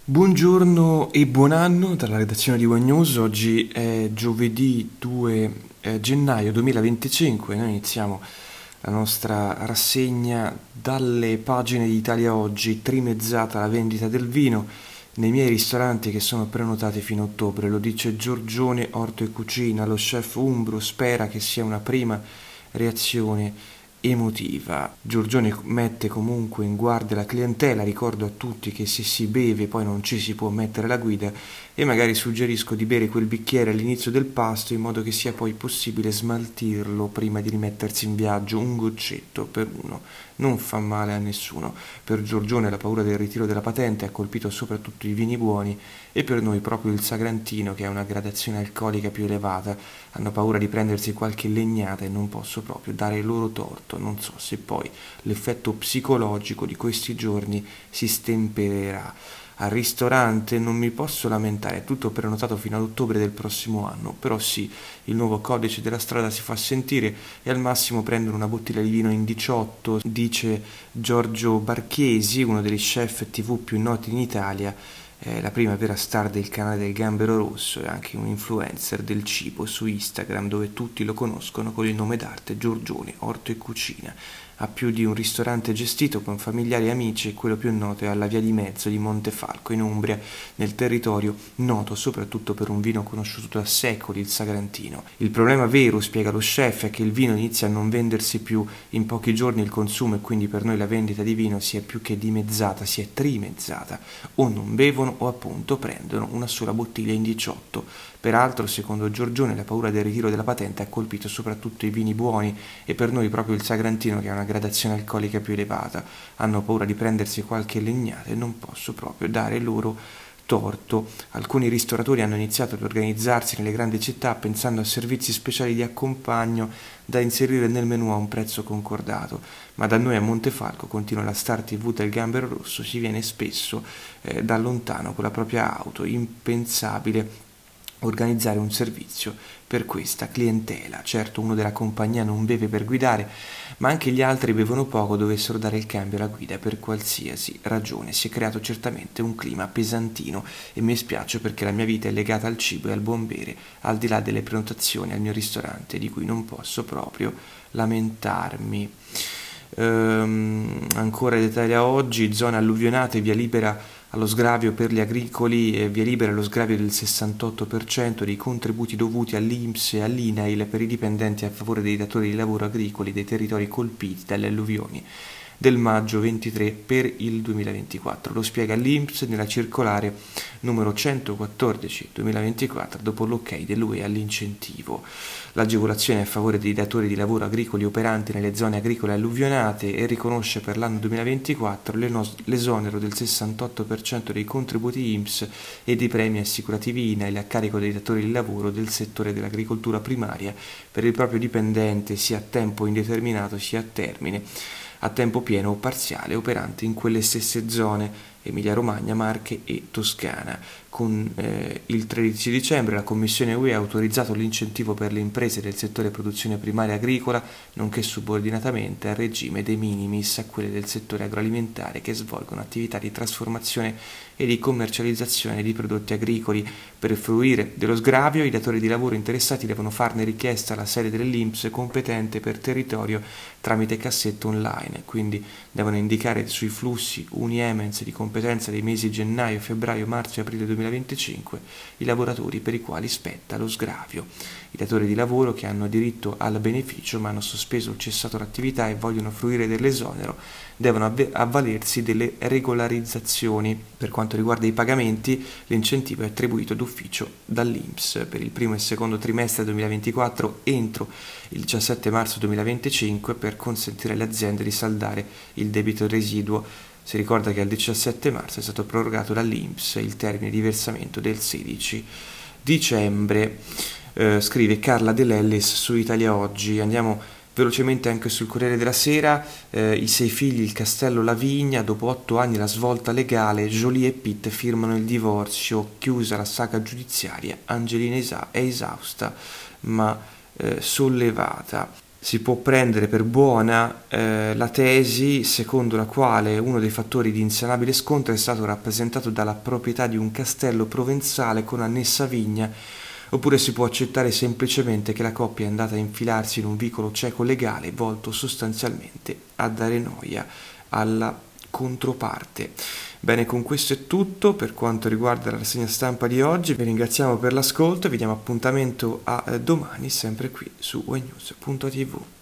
Buongiorno e buon anno dalla redazione di One News. Oggi è giovedì 2 gennaio 2025. Noi iniziamo la nostra rassegna dalle pagine di Italia Oggi. Trimezzata la vendita del vino nei miei ristoranti che sono prenotati fino a ottobre. Lo dice Giorgione Orto e Cucina. Lo chef umbro spera che sia una prima reazione emotiva. Giorgione mette comunque in guardia la clientela. Ricordo a tutti che se si beve poi non ci si può mettere la guida, e magari suggerisco di bere quel bicchiere all'inizio del pasto in modo che sia poi possibile smaltirlo prima di rimettersi in viaggio. Un goccetto per uno non fa male a nessuno. Per Giorgione la paura del ritiro della patente ha colpito soprattutto i vini buoni, e per noi proprio il Sagrantino, che ha una gradazione alcolica più elevata. Hanno paura di prendersi qualche legnata e non posso proprio dare loro torto. Non so se poi l'effetto psicologico di questi giorni si stempererà. Al ristorante non mi posso lamentare, è tutto prenotato fino ad ottobre del prossimo anno, però sì, il nuovo codice della strada si fa sentire e al massimo prendono una bottiglia di vino in 18, dice Giorgio Barchesi, uno degli chef TV più noti in Italia. La prima vera star del canale del Gambero Rosso, è anche un influencer del cibo su Instagram, dove tutti lo conoscono con il nome d'arte Giorgione Orto e Cucina. Ha più di un ristorante gestito con familiari e amici, e quello più noto è alla via di mezzo di Montefalco in Umbria, nel territorio noto soprattutto per un vino conosciuto da secoli, il Sagrantino. Il problema vero, spiega lo chef, è che il vino inizia a non vendersi più in pochi giorni il consumo, e quindi per noi la vendita di vino si è più che dimezzata, si è trimezzata. O non bevono o appunto prendono una sola bottiglia in 18. Peraltro, secondo Giorgione, la paura del ritiro della patente ha colpito soprattutto i vini buoni, e per noi proprio il Sagrantino, che ha una gradazione alcolica più elevata. Hanno paura di prendersi qualche legnata e non posso proprio dare loro torto. Alcuni ristoratori hanno iniziato ad organizzarsi nelle grandi città pensando a servizi speciali di accompagno da inserire nel menù a un prezzo concordato, ma da noi a Montefalco, continua la Star TV del Gambero Rosso, si viene spesso da lontano con la propria auto. Impensabile organizzare un servizio per questa clientela. Certo, uno della compagnia non beve per guidare, ma anche gli altri bevono poco, dovessero dare il cambio alla guida per qualsiasi ragione. Si è creato certamente un clima pesantino, e mi spiace perché la mia vita è legata al cibo e al buon bere, al di là delle prenotazioni al mio ristorante, di cui non posso proprio lamentarmi. Ancora l'Italia Oggi. Zone alluvionate, via libera allo sgravio per gli agricoli, via libera allo sgravio del 68% dei contributi dovuti all'INPS e all'INAIL per i dipendenti a favore dei datori di lavoro agricoli dei territori colpiti dalle alluvioni del maggio 23 per il 2024. Lo spiega l'INPS nella circolare numero 114-2024, dopo l'ok dell'UE all'incentivo. L'agevolazione è a favore dei datori di lavoro agricoli operanti nelle zone agricole alluvionate e riconosce per l'anno 2024 l'esonero del 68% dei contributi INPS e dei premi assicurativi INAIL a carico dei datori di lavoro del settore dell'agricoltura primaria per il proprio dipendente, sia a tempo indeterminato sia a termine, a tempo pieno o parziale, operante in quelle stesse zone, Emilia-Romagna, Marche e Toscana. Con il 13 dicembre la Commissione UE ha autorizzato l'incentivo per le imprese del settore produzione primaria agricola, nonché subordinatamente al regime de minimis a quelle del settore agroalimentare che svolgono attività di trasformazione e di commercializzazione di prodotti agricoli. Per fruire dello sgravio, i datori di lavoro interessati devono farne richiesta alla sede dell'INPS competente per territorio tramite cassetto online, quindi devono indicare sui flussi Uniemens di competenza dei mesi gennaio, febbraio, marzo e aprile 2025 i lavoratori per i quali spetta lo sgravio. I datori di lavoro che hanno diritto al beneficio ma hanno sospeso o cessato l'attività e vogliono fruire dell'esonero devono avvalersi delle regolarizzazioni. Per quanto riguarda i pagamenti, l'incentivo è attribuito d'ufficio dall'INPS per il primo e secondo trimestre 2024 entro il 17 marzo 2025 per consentire alle aziende di saldare il debito residuo. Si ricorda che al 17 marzo è stato prorogato dall'INPS il termine di versamento del 16 dicembre. Scrive Carla De Lellis su Italia Oggi. Andiamo velocemente anche sul Corriere della Sera. I 6 figli, il castello Lavigna, dopo 8 anni la svolta legale, Jolie e Pitt firmano il divorzio, chiusa la saga giudiziaria, Angelina è esausta ma sollevata. si può prendere per buona la tesi secondo la quale uno dei fattori di insanabile scontro è stato rappresentato dalla proprietà di un castello provenzale con annessa vigna, oppure si può accettare semplicemente che la coppia è andata a infilarsi in un vicolo cieco legale volto sostanzialmente a dare noia alla controparte. Bene, con questo è tutto per quanto riguarda la rassegna stampa di oggi. Vi ringraziamo per l'ascolto e vi diamo appuntamento a domani, sempre qui su ynews.tv.